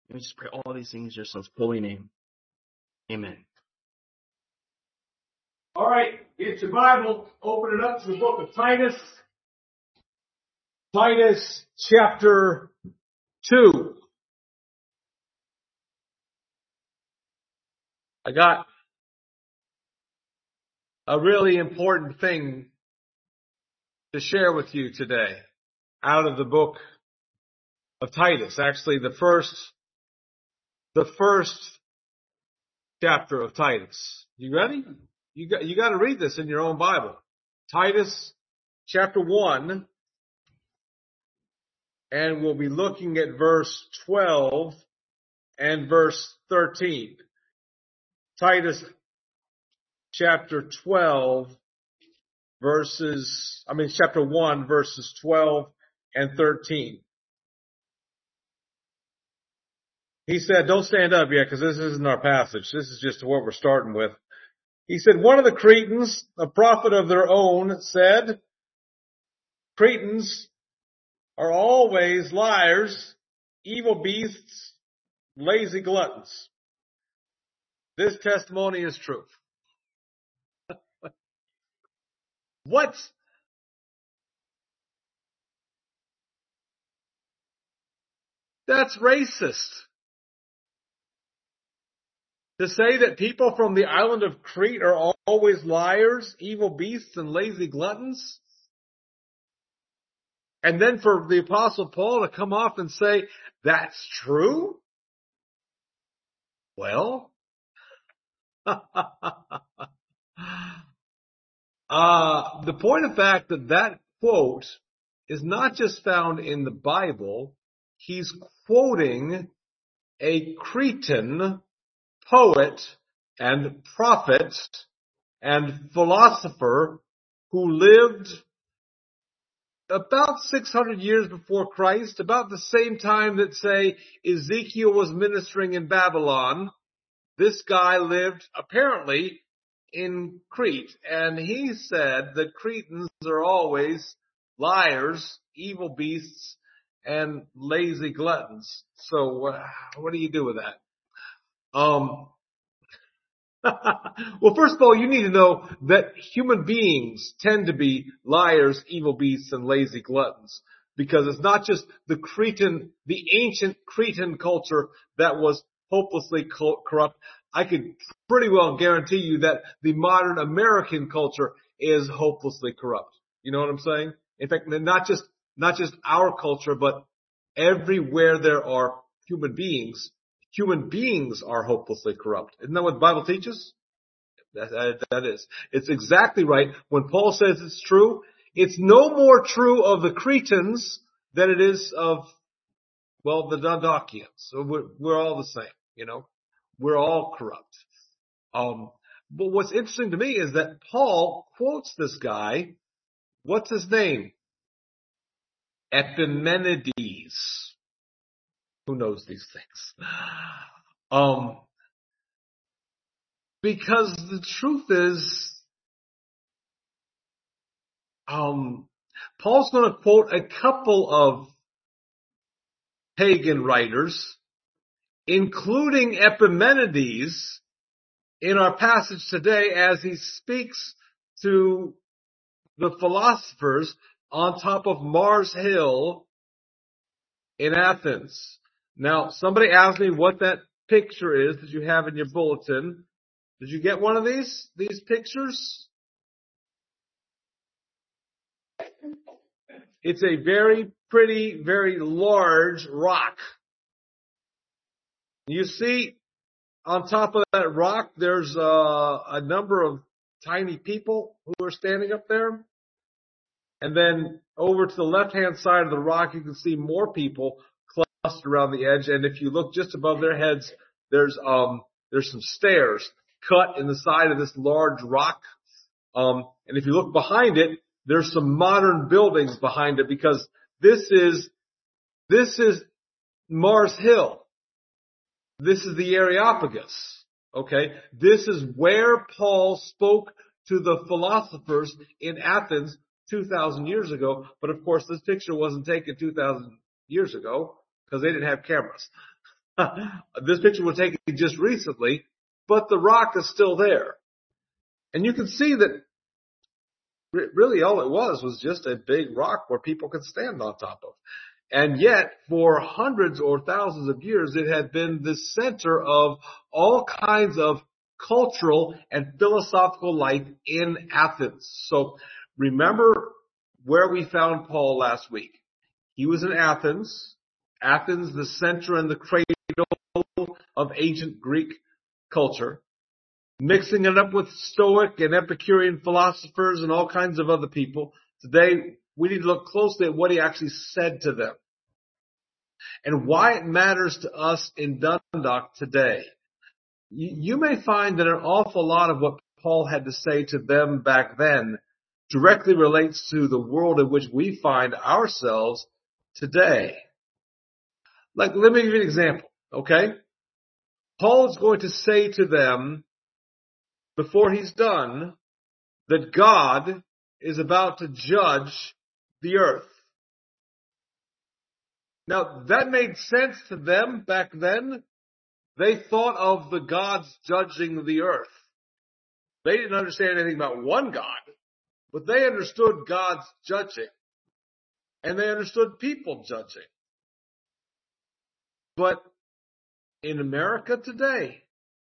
And we just pray all these things in your son's holy name. Amen. All right, get your Bible, open it up to the book of Titus. Titus chapter 2. I got a really important thing to share with you today out of the book of Titus. Actually, the first chapter of Titus. You ready? You got to read this in your own Bible. Titus chapter 1, and we'll be looking at verse 12 and verse 13. Titus chapter 1 verses 12 and 13. He said, don't stand up yet because this isn't our passage. This is just what we're starting with. He said, one of the Cretans, a prophet of their own, said, Cretans are always liars, evil beasts, lazy gluttons. This testimony is true. What? That's racist. To say that people from the island of Crete are always liars, evil beasts, and lazy gluttons? And then for the Apostle Paul to come off and say, that's true? Well, the point of fact that quote is not just found in the Bible. He's quoting a Cretan poet and prophet and philosopher who lived about 600 years before Christ, about the same time that, say, Ezekiel was ministering in Babylon. This guy lived apparently in Crete, and he said that Cretans are always liars, evil beasts, and lazy gluttons. So what do you do with that? Well, first of all, you need to know that human beings tend to be liars, evil beasts, and lazy gluttons, because it's not just the ancient Cretan culture that was hopelessly corrupt. I could pretty well guarantee you that the modern American culture is hopelessly corrupt. You know what I'm saying? In fact, not just our culture, but everywhere there are human beings are hopelessly corrupt. Isn't that what the Bible teaches? That is. It's exactly right. When Paul says it's true, it's no more true of the Cretans than it is of, well, the Dondakians. So we're all the same, you know. We're all corrupt. But what's interesting to me is that Paul quotes this guy. What's his name? Epimenides. Who knows these things? Because the truth is, Paul's going to quote a couple of pagan writers, including Epimenides, in our passage today as he speaks to the philosophers on top of Mars Hill in Athens. Now, somebody asked me what that picture is that you have in your bulletin. Did you get one of these pictures? It's a very pretty, very large rock. You see on top of that rock, there's a number of tiny people who are standing up there. And then over to the left-hand side of the rock, you can see more people clustered around the edge. And if you look just above their heads, there's some stairs cut in the side of this large rock. And if you look behind it, there's some modern buildings behind it, because this is Mars Hill. This is the Areopagus. Okay. This is where Paul spoke to the philosophers in Athens 2,000 years ago. But of course, this picture wasn't taken 2,000 years ago because they didn't have cameras. This picture was taken just recently, but the rock is still there. And you can see that really all it was just a big rock where people could stand on top of. And yet, for hundreds or thousands of years, it had been the center of all kinds of cultural and philosophical life in Athens. So remember where we found Paul last week. He was in Athens. Athens, the center and the cradle of ancient Greek culture, mixing it up with Stoic and Epicurean philosophers and all kinds of other people. Today, we need to look closely at what he actually said to them and why it matters to us in Dundalk today. You may find that an awful lot of what Paul had to say to them back then directly relates to the world in which we find ourselves today. Like, let me give you an example, okay? Paul is going to say to them, before he's done, that God is about to judge the earth. Now, that made sense to them back then. They thought of the gods judging the earth. They didn't understand anything about one God, but they understood God's judging. And they understood people judging. But in America today,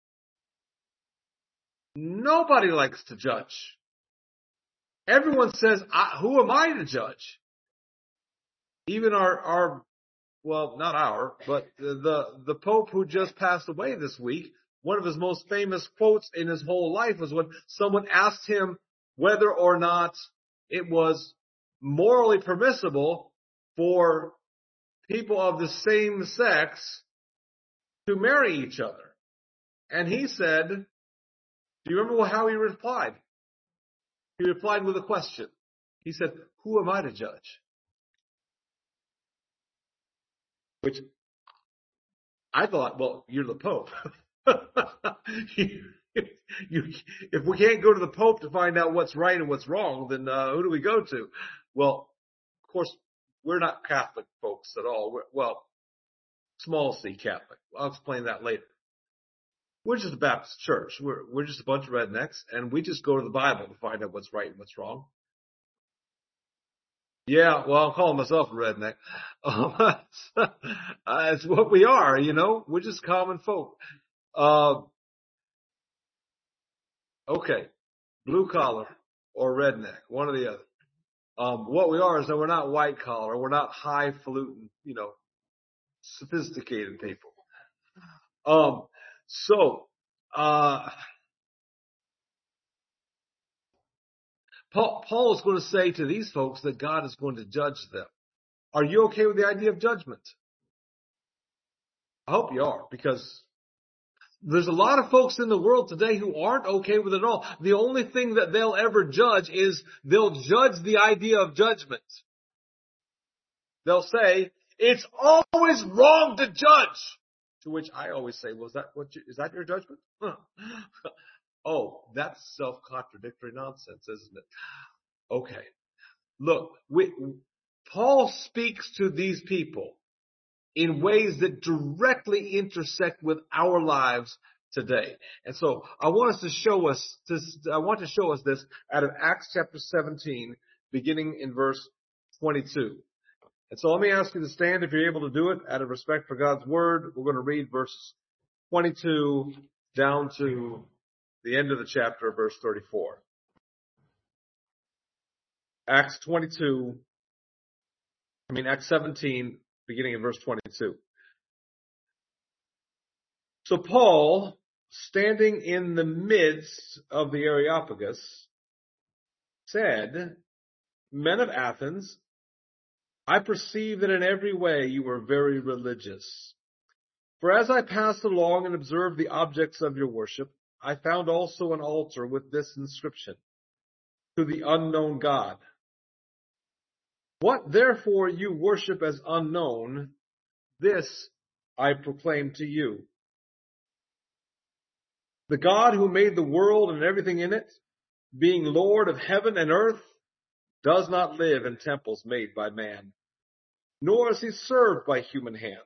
nobody likes to judge. Everyone says, who am I to judge? Even well, not but the Pope who just passed away this week, one of his most famous quotes in his whole life was when someone asked him whether or not it was morally permissible for people of the same sex to marry each other. And he said, do you remember how he replied? He replied with a question. He said, who am I to judge? Which I thought, well, you're the Pope. If we can't go to the Pope to find out what's right and what's wrong, then who do we go to? Well, of course, we're not Catholic folks at all. Well, small c Catholic. I'll explain that later. We're just a Baptist church. We're just a bunch of rednecks, and we just go to the Bible to find out what's right and what's wrong. Yeah, well, I'm calling myself a redneck. It's what we are, you know. We're just common folk. Okay, blue collar or redneck, one or the other. What we are is that we're not white collar. We're not highfalutin, you know, sophisticated people. Paul is going to say to these folks that God is going to judge them. Are you okay with the idea of judgment? I hope you are, because there's a lot of folks in the world today who aren't okay with it at all. The only thing that they'll ever judge is they'll judge the idea of judgment. They'll say, it's always wrong to judge. To which I always say, well, is that your judgment? Oh, that's self-contradictory nonsense, isn't it? Okay. Look, Paul speaks to these people in ways that directly intersect with our lives today. And so I want to show us this out of Acts chapter 17, beginning in verse 22. And so let me ask you to stand if you're able to do it out of respect for God's word. We're going to read verse 22 down to the end of the chapter, verse 34. Acts 17, beginning in verse 22. So Paul, standing in the midst of the Areopagus, said, Men of Athens, I perceive that in every way you are very religious. For as I passed along and observed the objects of your worship, I found also an altar with this inscription, To the unknown God. What therefore you worship as unknown, this I proclaim to you. The God who made the world and everything in it, being Lord of heaven and earth, does not live in temples made by man, nor is he served by human hands,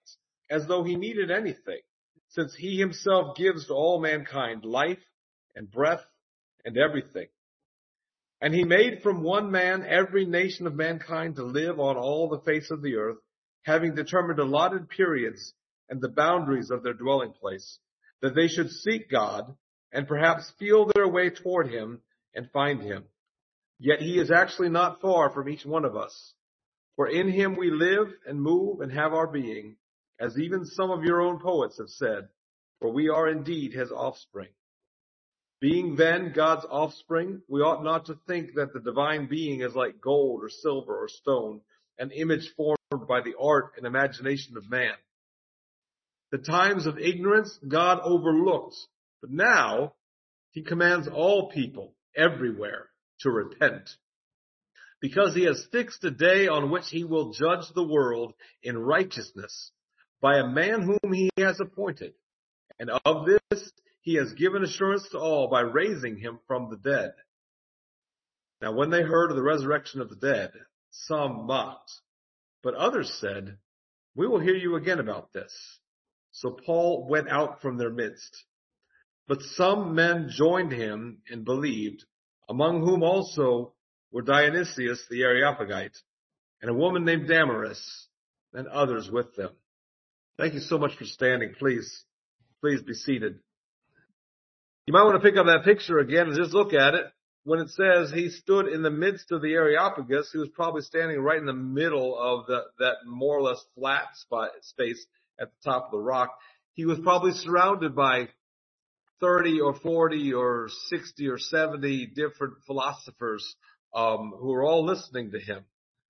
as though he needed anything, since he himself gives to all mankind life and breath and everything. And he made from one man every nation of mankind to live on all the face of the earth, having determined allotted periods and the boundaries of their dwelling place, that they should seek God and perhaps feel their way toward him and find him. Yet he is actually not far from each one of us. For in him we live and move and have our being, as even some of your own poets have said, for we are indeed his offspring. Being then God's offspring, we ought not to think that the divine being is like gold or silver or stone, an image formed by the art and imagination of man. The times of ignorance God overlooked, but now he commands all people everywhere to repent, because he has fixed a day on which he will judge the world in righteousness by a man whom he has appointed. And of this he has given assurance to all by raising him from the dead. Now when they heard of the resurrection of the dead, some mocked, but others said, we will hear you again about this. So Paul went out from their midst. But some men joined him and believed, among whom also were Dionysius the Areopagite, and a woman named Damaris, and others with them. Thank you so much for standing. Please be seated. You might want to pick up that picture again and just look at it. When it says he stood in the midst of the Areopagus, he was probably standing right in the middle of that more or less flat space at the top of the rock. He was probably surrounded by 30 or 40 or 60 or 70 different philosophers who were all listening to him.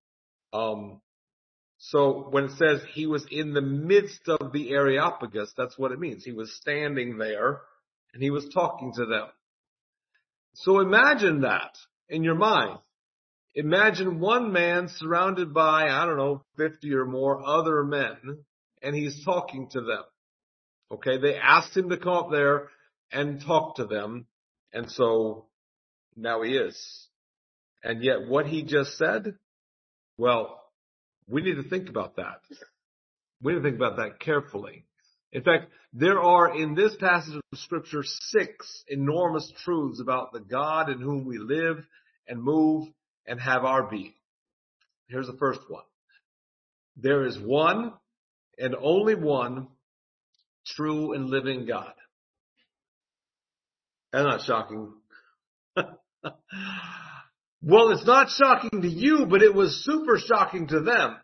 So when it says he was in the midst of the Areopagus, that's what it means. He was standing there and he was talking to them. So imagine that in your mind. Imagine one man surrounded by, 50 or more other men, and he's talking to them. Okay, they asked him to come up there and talk to them, and so now he is. And yet what he just said, well, we need to think about that. We need to think about that carefully. In fact, there are in this passage of Scripture 6 enormous truths about the God in whom we live and move and have our being. Here's the first one. There is one and only one true and living God. That's not shocking. Well, it's not shocking to you, but it was super shocking to them.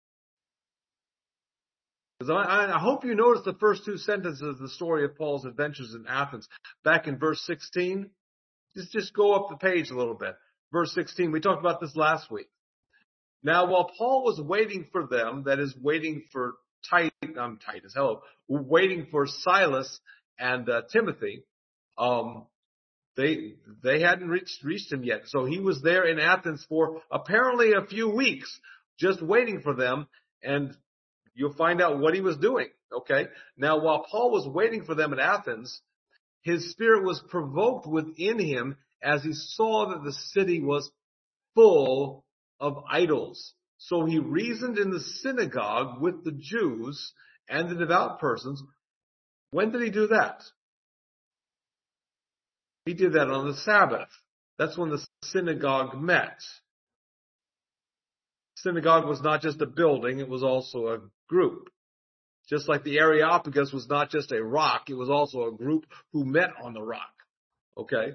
Because I hope you noticed the first two sentences of the story of Paul's adventures in Athens. Back in verse 16, just go up the page a little bit. Verse 16, we talked about this last week. Now, while Paul was waiting for them, that is, waiting for waiting for Silas and Timothy, they hadn't reached him yet. So he was there in Athens for apparently a few weeks, just waiting for them, and you'll find out what he was doing, okay? Now, while Paul was waiting for them at Athens, his spirit was provoked within him as he saw that the city was full of idols. So he reasoned in the synagogue with the Jews and the devout persons. When did he do that? He did that on the Sabbath. That's when the synagogue met. Synagogue was not just a building, it was also a group. Just like the Areopagus was not just a rock, it was also a group who met on the rock. Okay?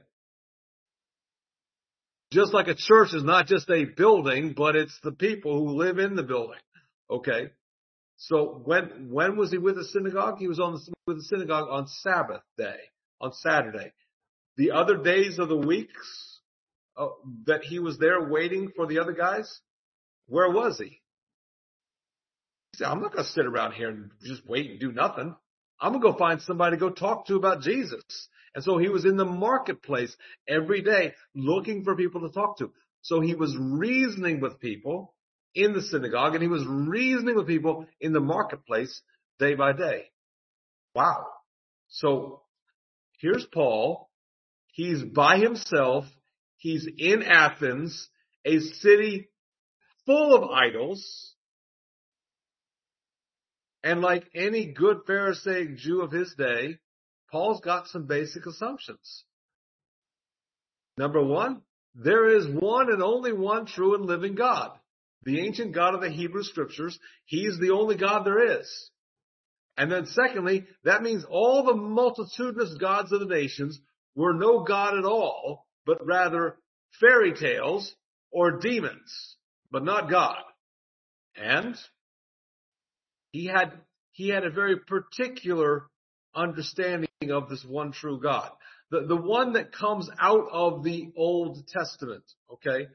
Just like a church is not just a building, but it's the people who live in the building. Okay? So when was he with the synagogue? He was with the synagogue on Sabbath day, on Saturday. The other days of the weeks that he was there waiting for the other guys, where was he? He said, I'm not going to sit around here and just wait and do nothing. I'm going to go find somebody to go talk to about Jesus. And so he was in the marketplace every day looking for people to talk to. So he was reasoning with people in the synagogue and he was reasoning with people in the marketplace day by day. Wow. So here's Paul. He's by himself. He's in Athens, a city full of idols. And like any good Pharisaic Jew of his day, Paul's got some basic assumptions. Number one, there is one and only one true and living God. The ancient God of the Hebrew Scriptures. He's the only God there is. And then secondly, that means all the multitudinous gods of the nations were no God at all, but rather fairy tales or demons, but not God. And he had a very particular understanding of this one true God. The one that comes out of the Old Testament, okay?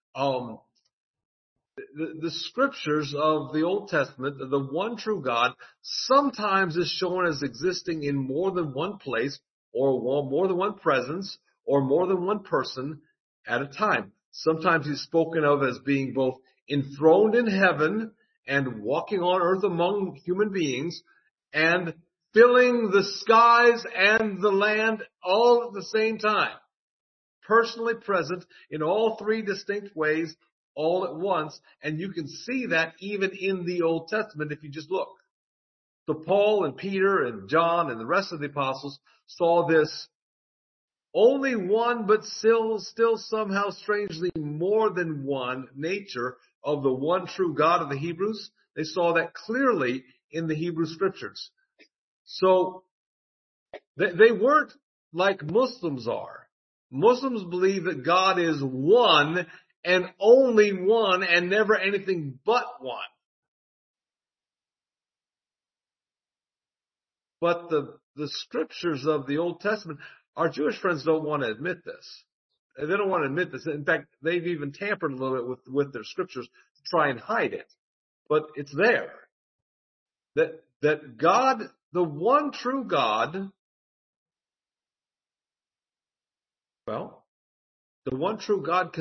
The scriptures of the Old Testament, the one true God, sometimes is shown as existing in more than one place, or more than one presence, or more than one person at a time. Sometimes he's spoken of as being both enthroned in heaven and walking on earth among human beings, and filling the skies and the land all at the same time. Personally present in all three distinct ways, all at once, and you can see that even in the Old Testament if you just look. So Paul and Peter and John and the rest of the apostles saw this only one, but still somehow strangely more than one nature of the one true God of the Hebrews. They saw that clearly in the Hebrew Scriptures. So they weren't like Muslims are. Muslims believe that God is one and only one and never anything but one. But the scriptures of the Old Testament, our Jewish friends don't want to admit this. They don't want to admit this. In fact, they've even tampered a little bit with their scriptures to try and hide it. But it's there. That God, the one true God, well, the one true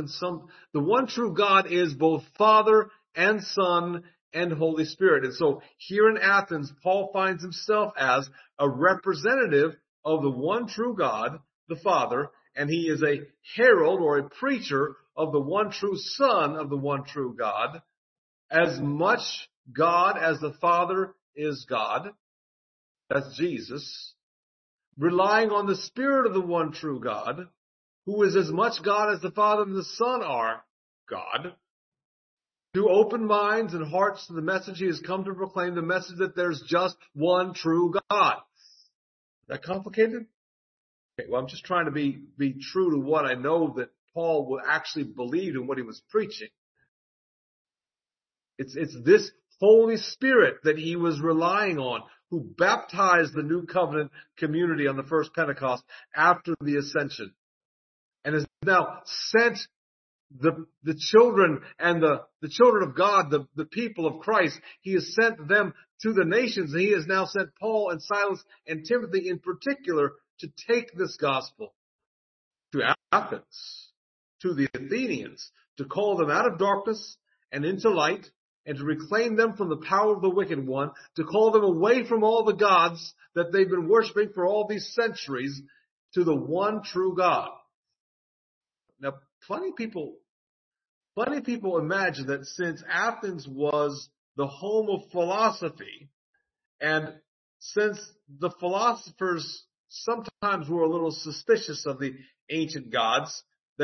God is both Father and Son and Holy Spirit. And so here in Athens, Paul finds himself as a representative of the one true God, the Father, and he is a herald or a preacher of the one true Son of the one true God. As much God as the Father is God, that's Jesus, relying on the Spirit of the one true God, who is as much God as the Father and the Son are God, to open minds and hearts to the message he has come to proclaim, the message that there's just one true God. Is that complicated? Okay, well, I'm just trying to be true to what I know that Paul actually believed in what he was preaching. It's this Holy Spirit that he was relying on, who baptized the New Covenant community on the first Pentecost after the ascension, and has now sent the children and the children of God, the people of Christ. He has sent them to the nations, and he has now sent Paul and Silas and Timothy in particular to take this gospel to Athens, to the Athenians, to call them out of darkness and into light, and to reclaim them from the power of the wicked one, to call them away from all the gods that they've been worshiping for all these centuries to the one true God. Now, plenty of people imagine that since Athens was the home of philosophy, and since the philosophers sometimes were a little suspicious of the ancient gods,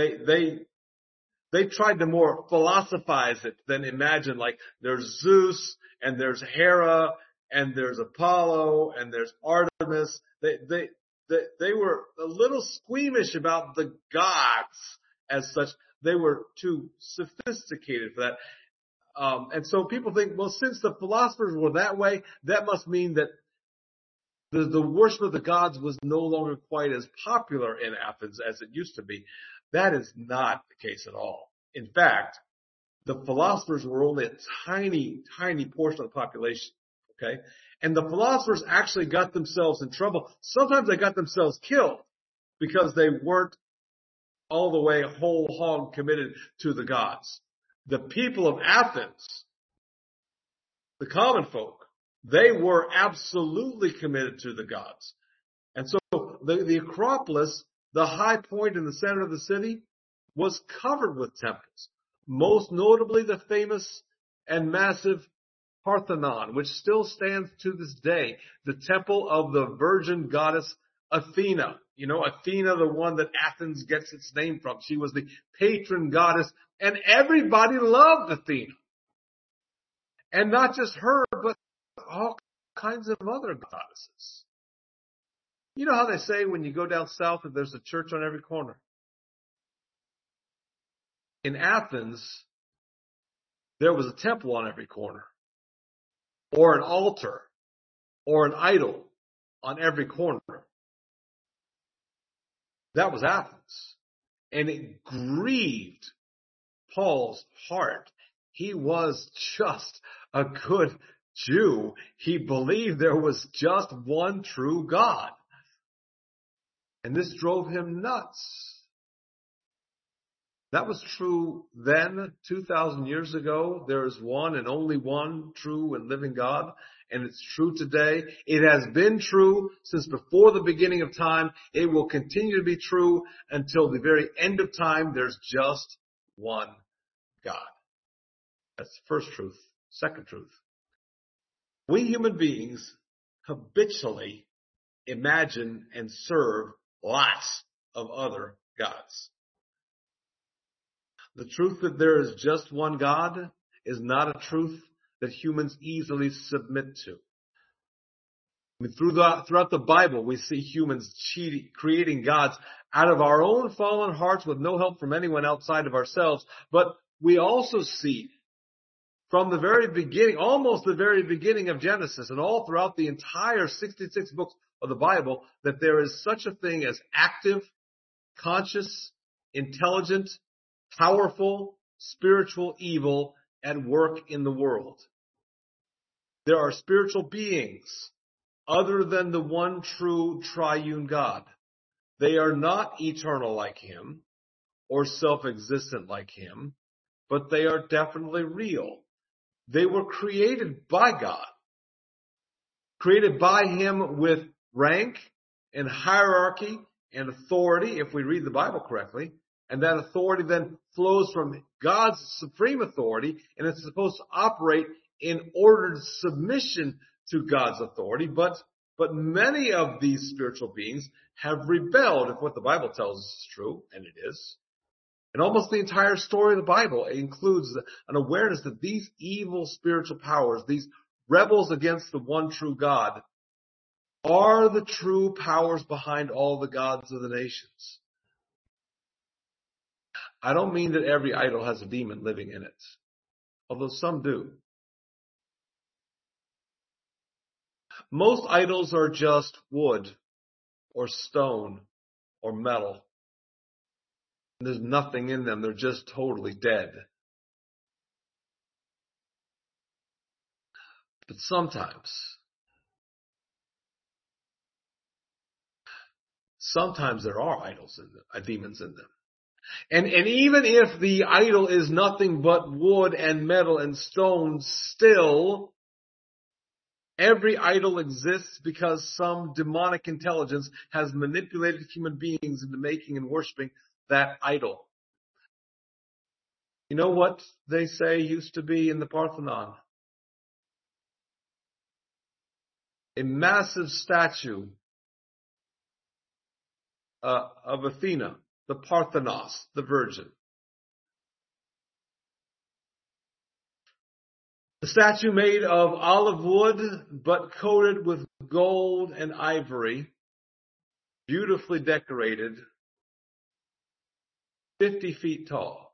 they tried to more philosophize it than imagine, like there's Zeus and there's Hera and there's Apollo and there's Artemis. They were a little squeamish about the gods as such. They were too sophisticated for that. And so people think, well, since the philosophers were that way, that must mean that the worship of the gods was no longer quite as popular in Athens as it used to be. That is not the case at all. In fact, the philosophers were only a tiny, tiny portion of the population. Okay? And the philosophers actually got themselves in trouble. Sometimes they got themselves killed because they weren't all the way whole hog committed to the gods. The people of Athens, the common folk, they were absolutely committed to the gods. And so the Acropolis, the high point in the center of the city, was covered with temples. Most notably the famous and massive Parthenon, which still stands to this day, the temple of the virgin goddess Athena. You know, Athena, the one that Athens gets its name from. She was the patron goddess, and everybody loved Athena. And not just her, but all kinds of other goddesses. You know how they say when you go down south that there's a church on every corner? In Athens, there was a temple on every corner, or an altar, or an idol on every corner. That was Athens. And it grieved Paul's heart. He was just a good Jew. He believed there was just one true God. And this drove him nuts. That was true then, 2,000 years ago. There is one and only one true and living God, and it's true today. It has been true since before the beginning of time. It will continue to be true until the very end of time. There's just one God. That's the first truth. Second truth. We human beings habitually imagine and serve lots of other gods. The truth that there is just one God is not a truth that humans easily submit to. I mean, throughout the Bible, we see humans creating gods out of our own fallen hearts with no help from anyone outside of ourselves. But we also see from the very beginning, almost the very beginning of Genesis and all throughout the entire 66 books of the Bible, that there is such a thing as active, conscious, intelligent, powerful, spiritual evil at work in the world. There are spiritual beings other than the one true triune God. They are not eternal like him or self-existent like him, but they are definitely real. They were created by God, created by him with rank and hierarchy and authority, if we read the Bible correctly. And that authority then flows from God's supreme authority, and it's supposed to operate in ordered submission to God's authority. But many of these spiritual beings have rebelled, if what the Bible tells us is true, and it is. And almost the entire story of the Bible includes an awareness that these evil spiritual powers, these rebels against the one true God, are the true powers behind all the gods of the nations. I don't mean that every idol has a demon living in it, although some do. Most idols are just wood or stone or metal. There's nothing in them. They're just totally dead. But sometimes there are idols in them, demons in them. And even if the idol is nothing but wood and metal and stone, still, every idol exists because some demonic intelligence has manipulated human beings into making and worshiping that idol. You know what they say used to be in the Parthenon? A massive statue of Athena, the Parthenos, the Virgin. The statue made of olive wood, but coated with gold and ivory, beautifully decorated, 50 feet tall.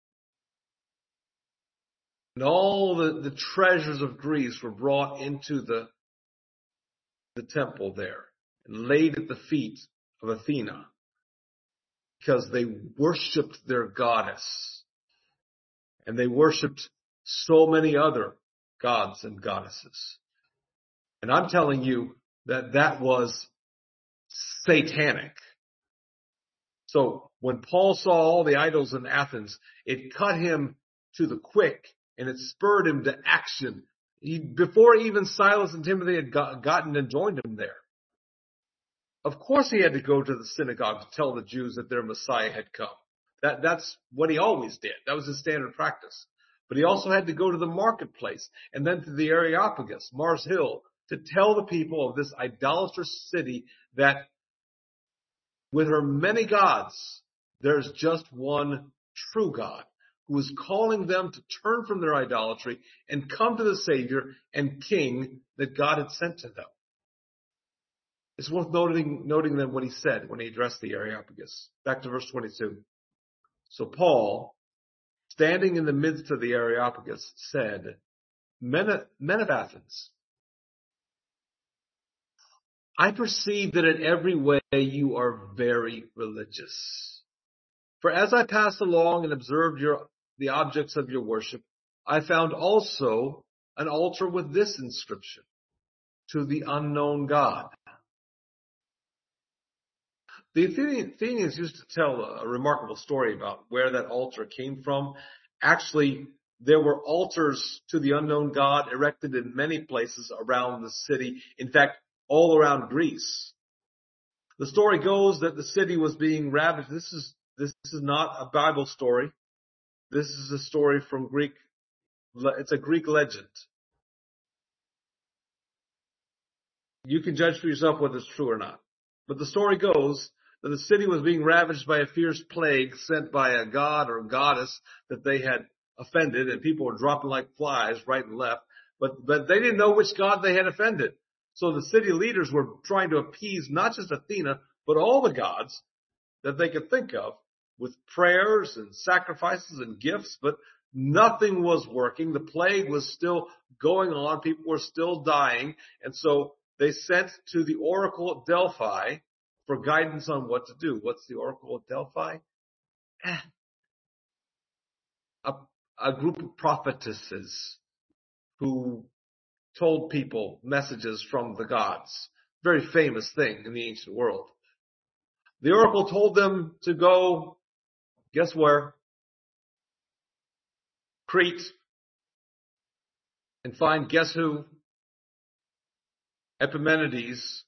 And all the treasures of Greece were brought into the temple there and laid at the feet of Athena, because they worshipped their goddess. And they worshipped so many other gods and goddesses. And I'm telling you that was satanic. So when Paul saw all the idols in Athens, it cut him to the quick and it spurred him to action. Before even Silas and Timothy had gotten and joined him there. Of course he had to go to the synagogue to tell the Jews that their Messiah had come. That's what he always did. That was his standard practice. But he also had to go to the marketplace and then to the Areopagus, Mars Hill, to tell the people of this idolatrous city that with her many gods, there's just one true God who is calling them to turn from their idolatry and come to the Savior and King that God had sent to them. It's worth noting then what he said when he addressed the Areopagus. Back to verse 22. So Paul, standing in the midst of the Areopagus, said, Men of Athens, I perceive that in every way you are very religious. For as I passed along and observed the objects of your worship, I found also an altar with this inscription, to the unknown God. The Athenians used to tell a remarkable story about where that altar came from. Actually, there were altars to the unknown God erected in many places around the city. In fact, all around Greece. The story goes that the city was being ravaged. This is not a Bible story. This is a story from Greek. It's a Greek legend. You can judge for yourself whether it's true or not. But the story goes that the city was being ravaged by a fierce plague sent by a god or goddess that they had offended, and people were dropping like flies right and left. But they didn't know which god they had offended. So the city leaders were trying to appease not just Athena, but all the gods that they could think of with prayers and sacrifices and gifts, but nothing was working. The plague was still going on. People were still dying. And so they sent to the oracle at Delphi for guidance on what to do. What's the oracle at Delphi? A group of prophetesses who told people messages from the gods. Very famous thing in the ancient world. The oracle told them to go, guess where? Crete. And find, guess who? Epimenides.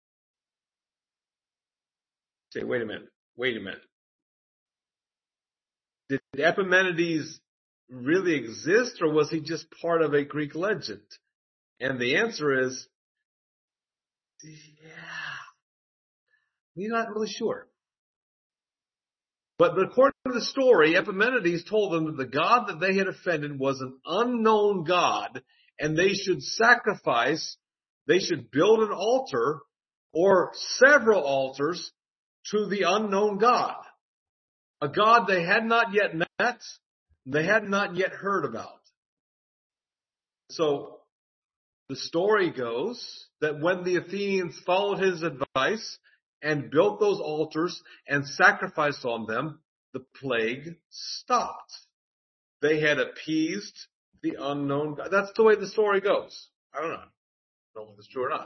Say, wait a minute. Did Epimenides really exist, or was he just part of a Greek legend? And the answer is, we're not really sure. But according to the story, Epimenides told them that the god that they had offended was an unknown god, and they should build an altar or several altars to the unknown God. A God they had not yet met, they had not yet heard about. So the story goes that when the Athenians followed his advice and built those altars and sacrificed on them, the plague stopped. They had appeased the unknown God. That's the way the story goes. I don't know if it's true or not.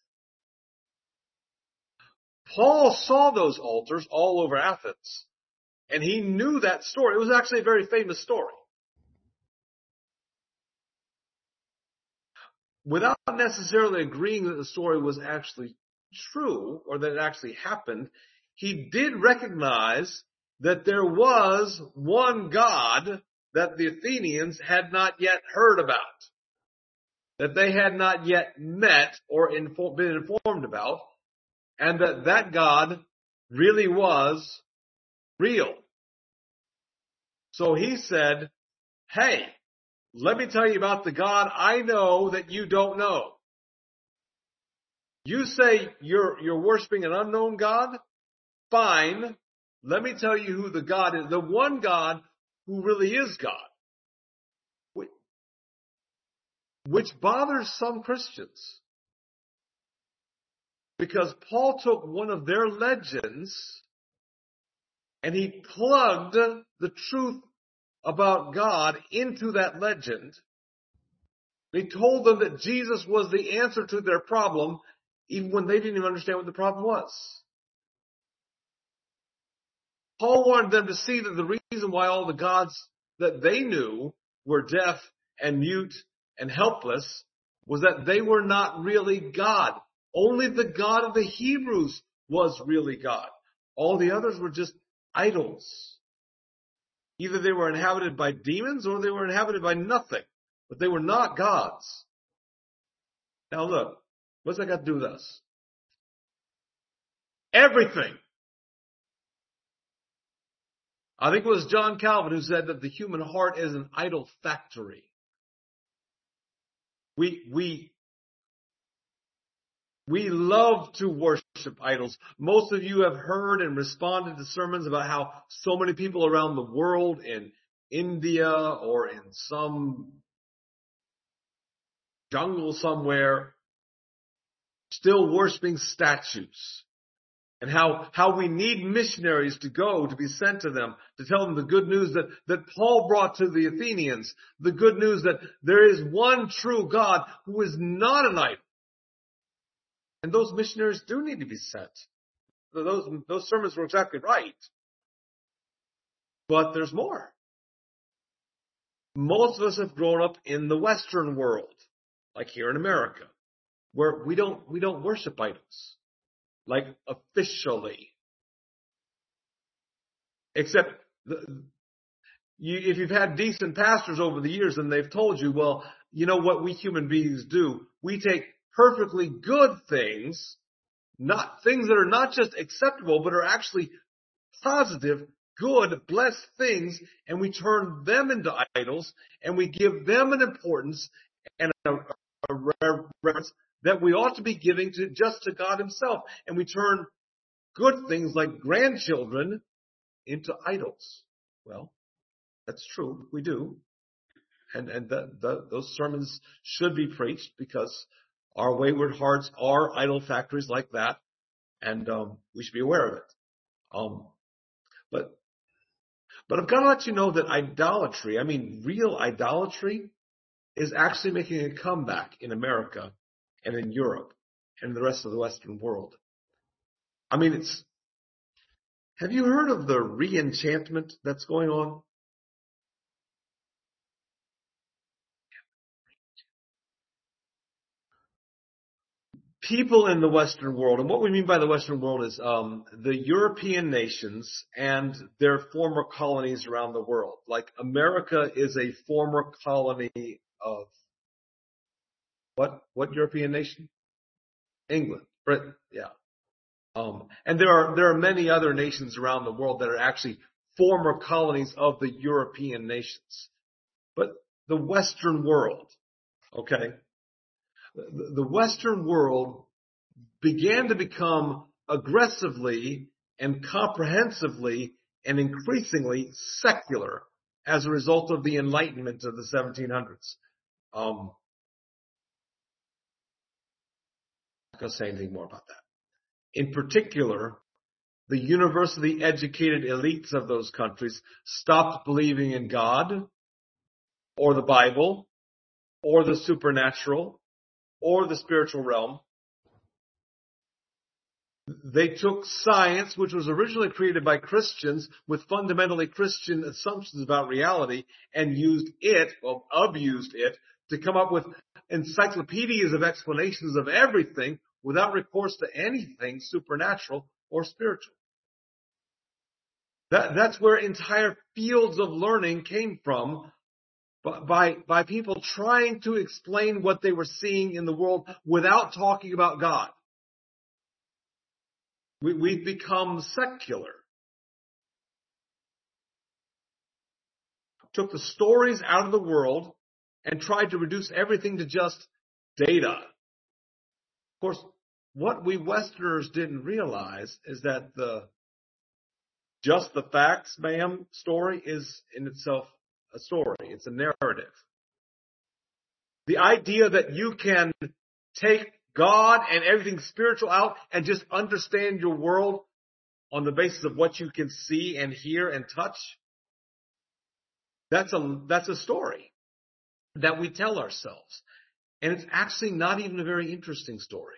Paul saw those altars all over Athens, and he knew that story. It was actually a very famous story. Without necessarily agreeing that the story was actually true or that it actually happened, he did recognize that there was one God that the Athenians had not yet heard about, that they had not yet met or been informed about, and that God really was real. So he said, hey, let me tell you about the God I know that you don't know. You say you're worshiping an unknown God? Fine. Let me tell you who the God is. The one God who really is God. Which bothers some Christians. Because Paul took one of their legends and he plugged the truth about God into that legend. He told them that Jesus was the answer to their problem, even when they didn't even understand what the problem was. Paul wanted them to see that the reason why all the gods that they knew were deaf and mute and helpless was that they were not really God. Only the God of the Hebrews was really God. All the others were just idols. Either they were inhabited by demons or they were inhabited by nothing. But they were not gods. Now look, what's that got to do with us? Everything. I think it was John Calvin who said that the human heart is an idol factory. We love to worship idols. Most of you have heard and responded to sermons about how so many people around the world, in India or in some jungle somewhere, still worshiping statues. And how we need missionaries to go, to be sent to them, to tell them the good news that Paul brought to the Athenians. The good news that there is one true God who is not an idol. And those missionaries do need to be sent. Those sermons were exactly right. But there's more. Most of us have grown up in the Western world, like here in America, where we don't worship idols. Like officially. Except if you've had decent pastors over the years and they've told you, well, you know what we human beings do? We take perfectly good things, not things that are not just acceptable, but are actually positive, good, blessed things, and we turn them into idols, and we give them an importance and a reverence that we ought to be giving to God himself. And we turn good things like grandchildren into idols. Well, that's true. We do. And those sermons should be preached because our wayward hearts are idol factories like that. And we should be aware of it. But I've got to let you know that idolatry, I mean real idolatry, is actually making a comeback in America and in Europe and the rest of the Western world. I mean, have you heard of the re-enchantment that's going on? People in the Western world, and what we mean by the Western world is the European nations and their former colonies around the world. Like America is a former colony of what European nation? England, Britain, yeah. And there are many other nations around the world that are actually former colonies of the European nations. But the Western world, okay, the Western world began to become aggressively and comprehensively and increasingly secular as a result of the Enlightenment of the 1700s. I'm not going to say anything more about that. In particular, the university-educated elites of those countries stopped believing in God or the Bible or the supernatural or the spiritual realm. They took science, which was originally created by Christians with fundamentally Christian assumptions about reality, and abused it to come up with encyclopedias of explanations of everything without recourse to anything supernatural or spiritual. That's where entire fields of learning came from, by people trying to explain what they were seeing in the world without talking about God. We've become secular. Took the stories out of the world and tried to reduce everything to just data. Of course, what we Westerners didn't realize is that the just the facts, ma'am, story is in itself a story. It's a narrative. The idea that you can take God and everything spiritual out and just understand your world on the basis of what you can see and hear and touch, that's a story that we tell ourselves. And it's actually not even a very interesting story.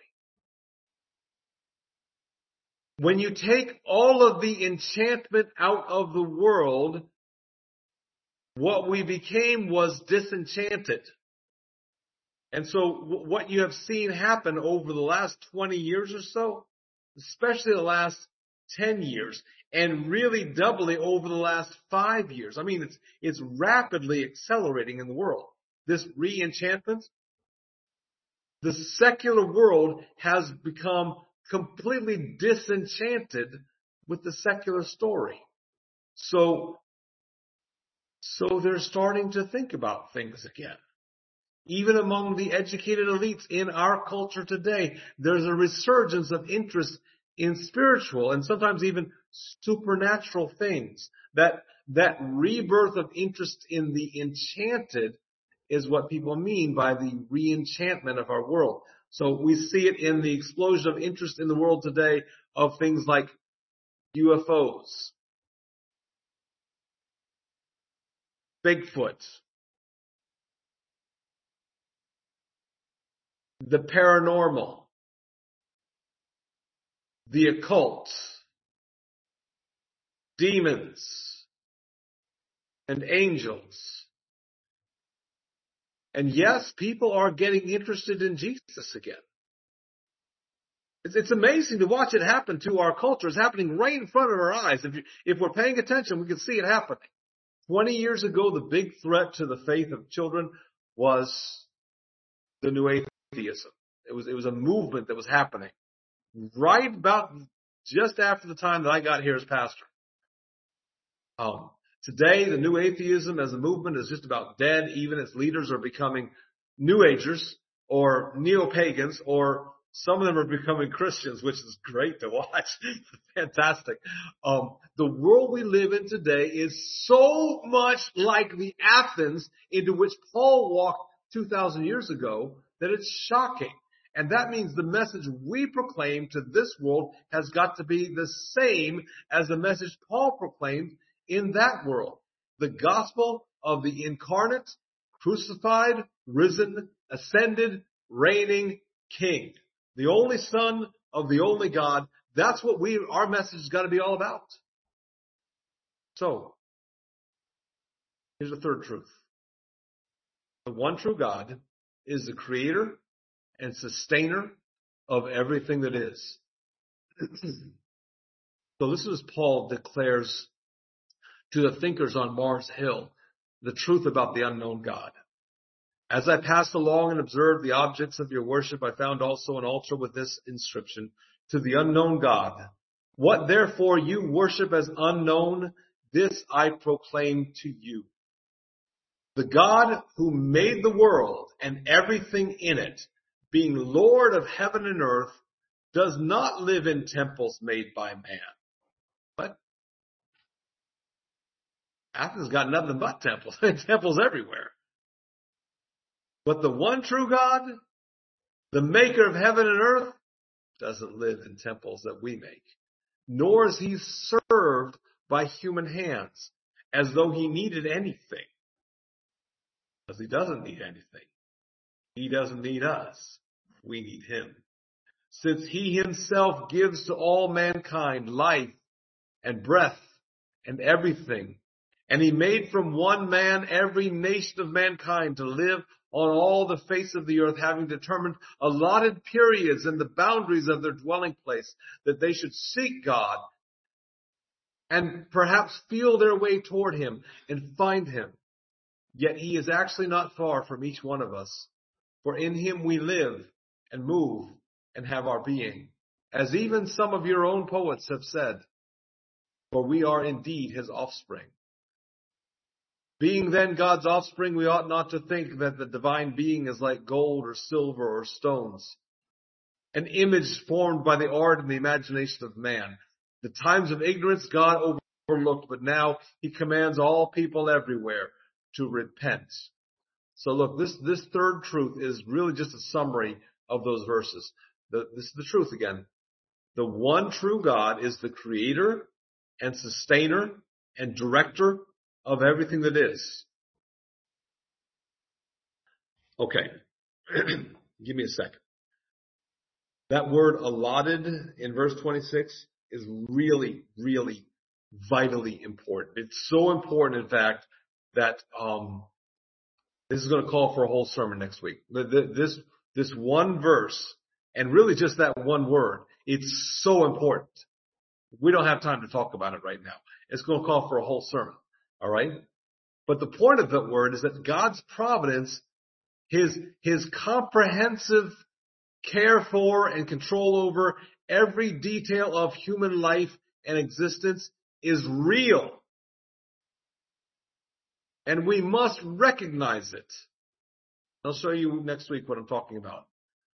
When you take all of the enchantment out of the world, what we became was disenchanted. And so what you have seen happen over the last 20 years or so, especially the last 10 years, and really doubling over the last 5 years. I mean, it's rapidly accelerating in the world. This re-enchantment, the secular world has become completely disenchanted with the secular story. So they're starting to think about things again. Even among the educated elites in our culture today, there's a resurgence of interest in spiritual and sometimes even supernatural things. That rebirth of interest in the enchanted is what people mean by the re-enchantment of our world. So we see it in the explosion of interest in the world today of things like UFOs, Bigfoot, the paranormal, the occult, demons, and angels. And yes, people are getting interested in Jesus again. It's amazing to watch it happen to our culture. It's happening right in front of our eyes. If we're paying attention, we can see it happening. 20 years ago, the big threat to the faith of children was the new atheism. It was a movement that was happening right about just after the time that I got here as pastor. Today, the new atheism as a movement is just about dead. Even its leaders are becoming New Agers or neo-pagans, or some of them are becoming Christians, which is great to watch. Fantastic. The world we live in today is so much like the Athens into which Paul walked 2,000 years ago that it's shocking. And that means the message we proclaim to this world has got to be the same as the message Paul proclaimed in that world. The gospel of the incarnate, crucified, risen, ascended, reigning King. The only Son of the only God. That's what our message has got to be all about. So, here's the third truth. The one true God is the creator and sustainer of everything that is. So this is Paul declares to the thinkers on Mars Hill the truth about the unknown God. As I passed along and observed the objects of your worship, I found also an altar with this inscription: to the unknown God. What therefore you worship as unknown, this I proclaim to you. The God who made the world and everything in it, being Lord of heaven and earth, does not live in temples made by man. But Athens got nothing but temples. Temples everywhere. But the one true God, the maker of heaven and earth, doesn't live in temples that we make, nor is he served by human hands as though he needed anything. Because he doesn't need anything. He doesn't need us. We need him. Since he himself gives to all mankind life and breath and everything, and he made from one man every nation of mankind to live on all the face of the earth, having determined allotted periods and the boundaries of their dwelling place, that they should seek God and perhaps feel their way toward him and find him. Yet he is actually not far from each one of us, for in him we live and move and have our being, as even some of your own poets have said, for we are indeed his offspring. Being then God's offspring, we ought not to think that the divine being is like gold or silver or stones, an image formed by the art and the imagination of man. The times of ignorance God overlooked, but now he commands all people everywhere to repent. So look, this third truth is really just a summary of those verses. This is the truth again. The one true God is the creator and sustainer and director of everything that is. Okay. Give me a second. That word allotted in verse 26 is really, really vitally important. It's so important, in fact, that this is going to call for a whole sermon next week. This one verse, and really just that one word, it's so important. We don't have time to talk about it right now. It's going to call for a whole sermon. All right. But the point of that word is that God's providence, his comprehensive care for and control over every detail of human life and existence is real. And we must recognize it. I'll show you next week what I'm talking about.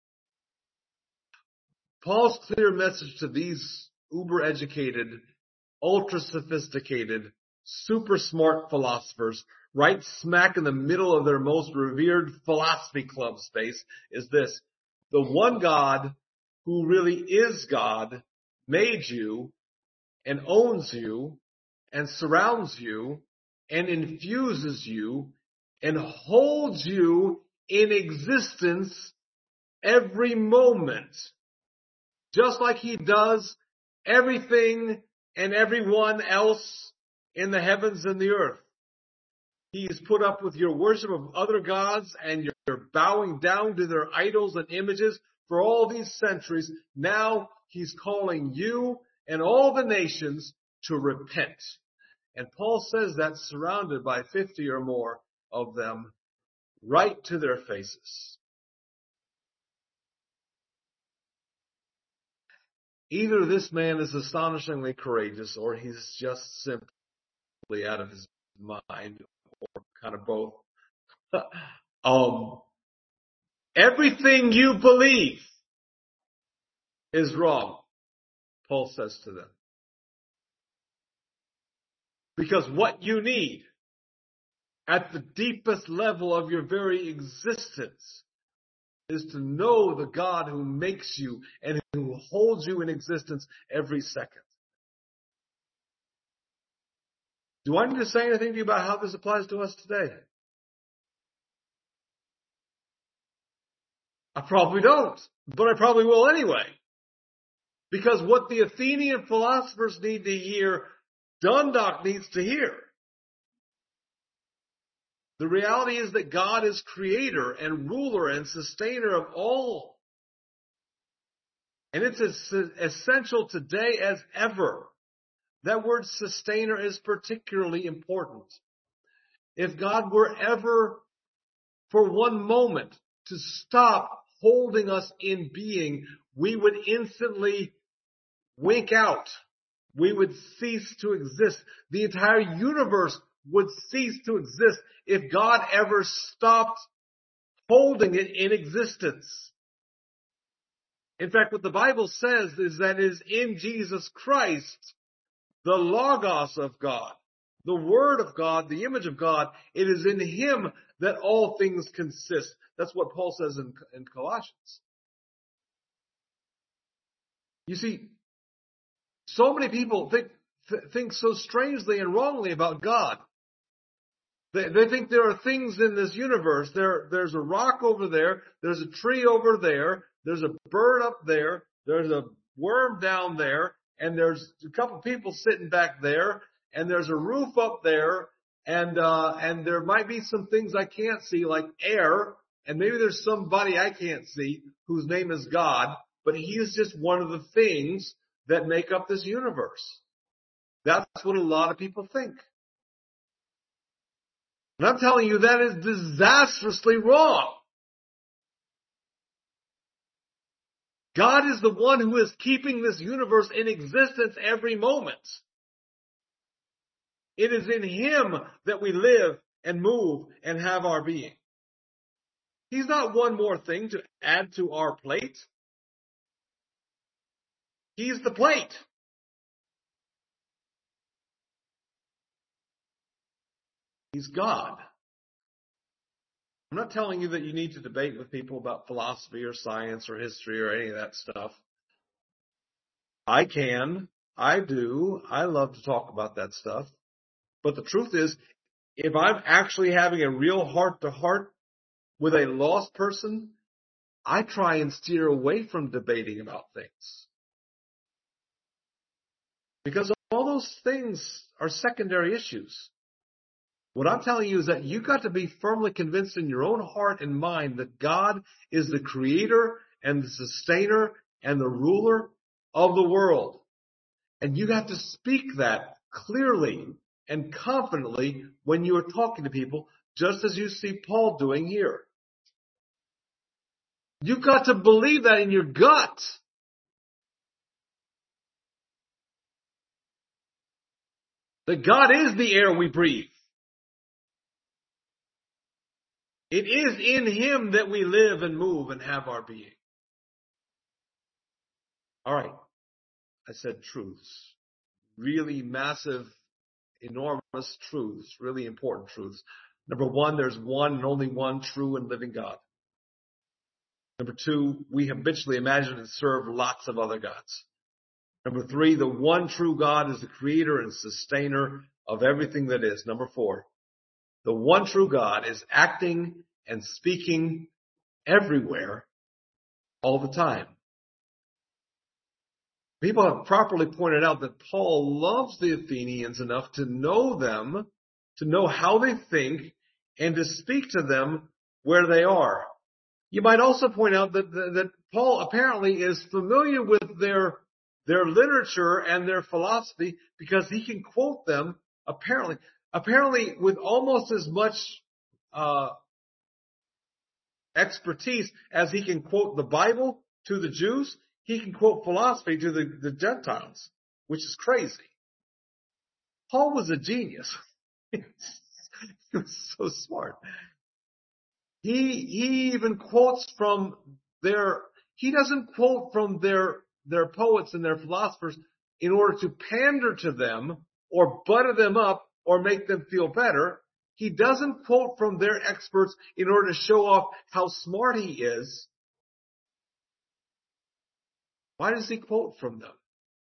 Paul's clear message to these uber-educated, ultra-sophisticated, super smart philosophers, right smack in the middle of their most revered philosophy club space, is this. The one God who really is God made you and owns you and surrounds you and infuses you and holds you in existence every moment. Just like he does everything and everyone else in the heavens and the earth. He's put up with your worship of other gods and your bowing down to their idols and images for all these centuries. Now he's calling you and all the nations to repent. And Paul says that surrounded by 50 or more of them right to their faces. Either this man is astonishingly courageous or he's just simply out of his mind, or kind of both. Everything you believe is wrong, Paul says to them. Because what you need at the deepest level of your very existence is to know the God who makes you and who holds you in existence every second. Do I need to say anything to you about how this applies to us today? I probably don't, but I probably will anyway. Because what the Athenian philosophers need to hear, Dundalk needs to hear. The reality is that God is creator and ruler and sustainer of all. And it's as essential today as ever. That word sustainer is particularly important. If God were ever for one moment to stop holding us in being, we would instantly wink out. We would cease to exist. The entire universe would cease to exist if God ever stopped holding it in existence. In fact, what the Bible says is that it is in Jesus Christ, the Logos of God, the Word of God, the image of God. It is in Him that all things consist. That's what Paul says in Colossians. You see, so many people think so strangely and wrongly about God. They think there are things in this universe. There's a rock over there. There's a tree over there. There's a bird up there. There's a worm down there. And there's a couple people sitting back there. And there's a roof up there. And there might be some things I can't see, like air. And maybe there's somebody I can't see whose name is God. But He is just one of the things that make up this universe. That's what a lot of people think. And I'm telling you, that is disastrously wrong. God is the one who is keeping this universe in existence every moment. It is in Him that we live and move and have our being. He's not one more thing to add to our plate. He's the plate. He's God. I'm not telling you that you need to debate with people about philosophy or science or history or any of that stuff. I can. I do. I love to talk about that stuff. But the truth is, if I'm actually having a real heart-to-heart with a lost person, I try and steer away from debating about things. Because all those things are secondary issues. What I'm telling you is that you've got to be firmly convinced in your own heart and mind that God is the creator and the sustainer and the ruler of the world. And you have to speak that clearly and confidently when you are talking to people, just as you see Paul doing here. You've got to believe that in your gut. That God is the air we breathe. It is in Him that we live and move and have our being. All right. I said truths. Really massive, enormous truths. Really important truths. Number one, there's one and only one true and living God. Number two, we habitually imagine and serve lots of other gods. Number three, the one true God is the creator and sustainer of everything that is. Number four, the one true God is acting and speaking everywhere all the time. People have properly pointed out that Paul loves the Athenians enough to know them, to know how they think, and to speak to them where they are. You might also point out that Paul apparently is familiar with their literature and their philosophy because he can quote them apparently with almost as much expertise as he can quote the Bible to the Jews. He can quote philosophy to the Gentiles, which is crazy. Paul was a genius. He was so smart. He even quotes from he doesn't quote from their poets and their philosophers in order to pander to them or butter them up or make them feel better. He doesn't quote from their experts in order to show off how smart he is. Why does he quote from them?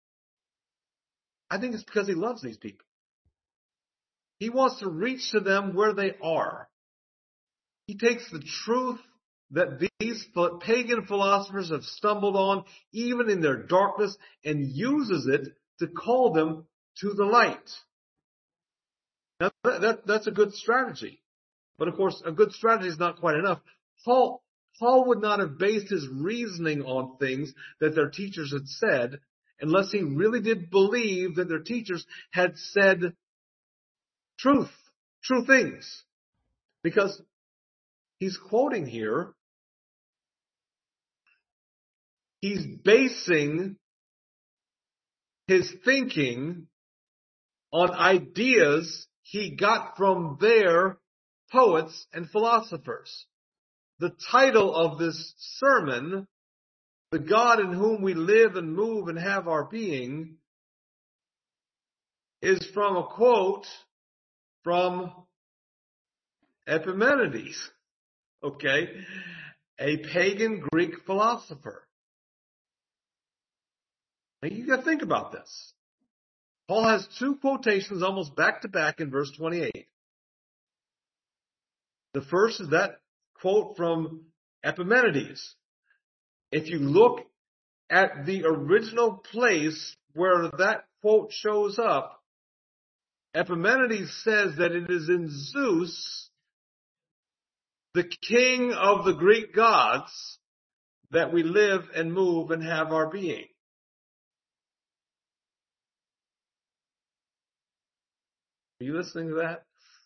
I think it's because he loves these people. He wants to reach to them where they are. He takes the truth that these pagan philosophers have stumbled on, even in their darkness, and uses it to call them to the light. Now, that's a good strategy. But of course, a good strategy is not quite enough. Paul would not have based his reasoning on things that their teachers had said unless he really did believe that their teachers had said true things. Because he's quoting here, he's basing his thinking on ideas he got from their poets and philosophers. The title of this sermon, The God in Whom We Live and Move and Have Our Being, is from a quote from Epimenides, okay? A pagan Greek philosopher. Now you got to think about this. Paul has two quotations almost back to back in verse 28. The first is that quote from Epimenides. If you look at the original place where that quote shows up, Epimenides says that it is in Zeus, the king of the Greek gods, that we live and move and have our being. Are you listening to that?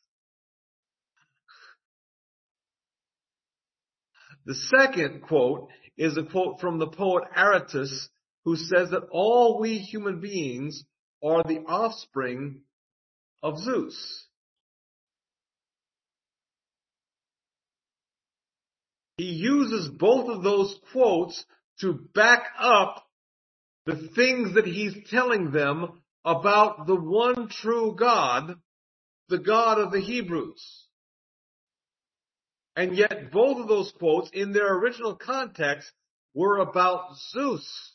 The second quote is a quote from the poet Aratus, who says that all we human beings are the offspring of Zeus. He uses both of those quotes to back up the things that he's telling them about the one true God, the God of the Hebrews. And yet both of those quotes in their original context were about Zeus.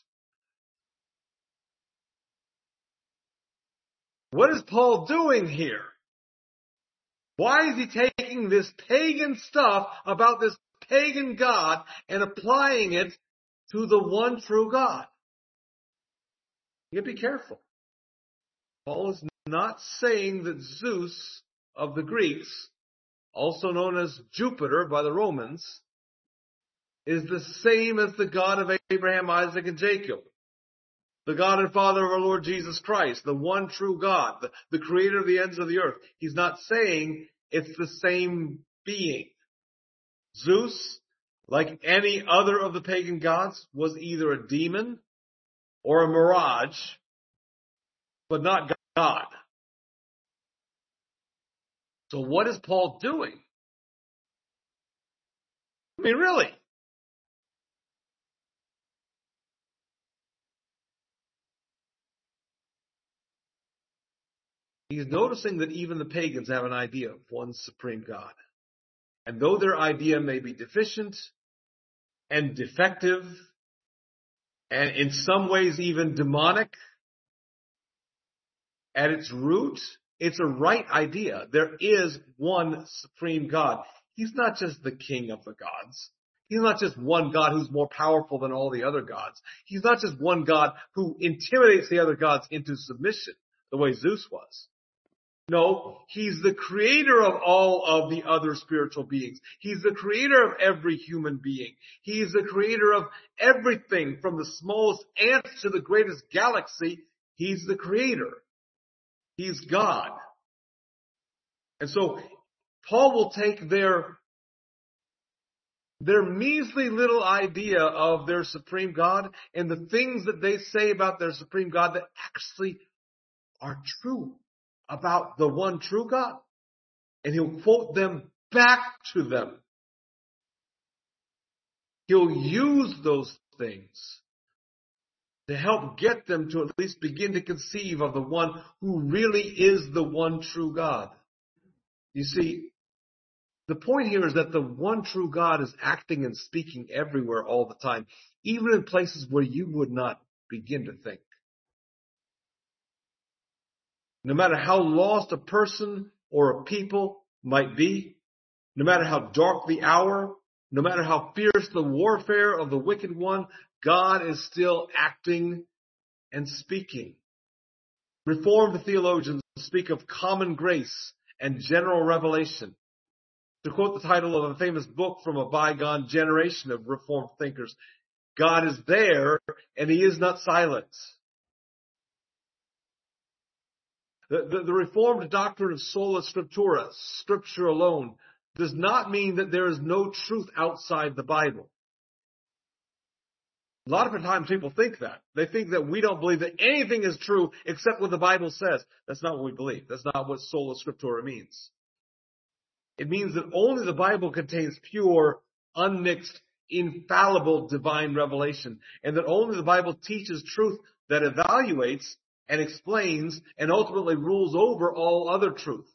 What is Paul doing here? Why is he taking this pagan stuff about this pagan God and applying it to the one true God? You gotta be careful. Paul is not saying that Zeus of the Greeks, also known as Jupiter by the Romans, is the same as the God of Abraham, Isaac, and Jacob. the God and Father of our Lord Jesus Christ, the one true God, the creator of the ends of the earth. He's not saying it's the same being. Zeus, like any other of the pagan gods, was either a demon or a mirage, but not God. So what is Paul doing? I mean, really? He's noticing that even the pagans have an idea of one supreme God. And though their idea may be deficient and defective, and in some ways even demonic, at its root, it's a right idea. There is one supreme God. He's not just the king of the gods. He's not just one God who's more powerful than all the other gods. He's not just one God who intimidates the other gods into submission, the way Zeus was. No, he's the creator of all of the other spiritual beings. He's the creator of every human being. He's the creator of everything from the smallest ant to the greatest galaxy. He's the creator. He's God. And so Paul will take their measly little idea of their supreme God and the things that they say about their supreme God that actually are true about the one true God. And he'll quote them back to them. He'll use those things to help get them to at least begin to conceive of the one who really is the one true God. You see, the point here is that the one true God is acting and speaking everywhere all the time, even in places where you would not begin to think. No matter how lost a person or a people might be, no matter how dark the hour, no matter how fierce the warfare of the wicked one, God is still acting and speaking. Reformed theologians speak of common grace and general revelation. To quote the title of a famous book from a bygone generation of Reformed thinkers, God is there and he is not silent. The Reformed doctrine of sola scriptura, scripture alone, does not mean that there is no truth outside the Bible. A lot of times people think that. They think that we don't believe that anything is true except what the Bible says. That's not what we believe. That's not what sola scriptura means. It means that only the Bible contains pure, unmixed, infallible divine revelation, and that only the Bible teaches truth that evaluates and explains and ultimately rules over all other truth.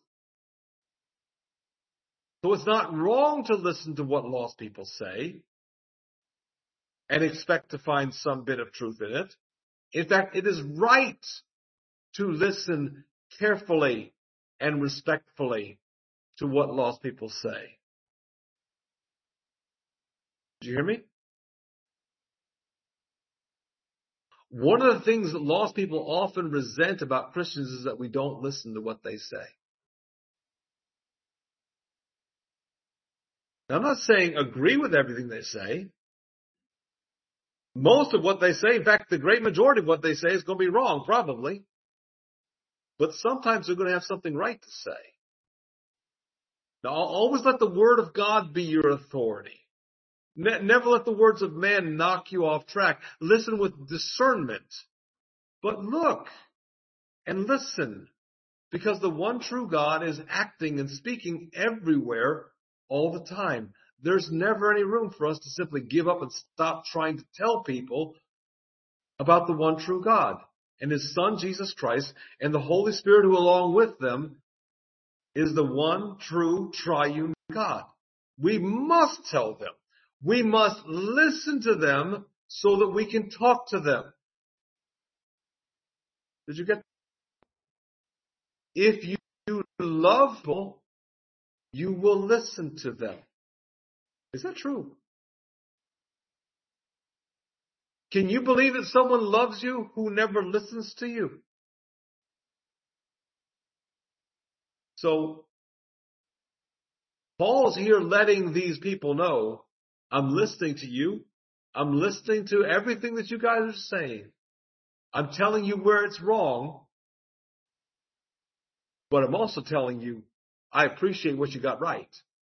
So it's not wrong to listen to what lost people say and expect to find some bit of truth in it. In fact, it is right to listen carefully and respectfully to what lost people say. Did you hear me? One of the things that lost people often resent about Christians is that we don't listen to what they say. Now, I'm not saying agree with everything they say. Most of what they say, in fact, the great majority of what they say is going to be wrong, probably. But sometimes they're going to have something right to say. Now, always let the Word of God be your authority. Never let the words of man knock you off track. Listen with discernment. But look and listen, because the one true God is acting and speaking everywhere all the time. There's never any room for us to simply give up and stop trying to tell people about the one true God and His Son, Jesus Christ, and the Holy Spirit who along with them is the one true triune God. We must tell them. We must listen to them so that we can talk to them. Did you get that? If you love people, you will listen to them. Is that true? Can you believe that someone loves you who never listens to you? So, Paul's here letting these people know, I'm listening to you. I'm listening to everything that you guys are saying. I'm telling you where it's wrong, but I'm also telling you I appreciate what you got right.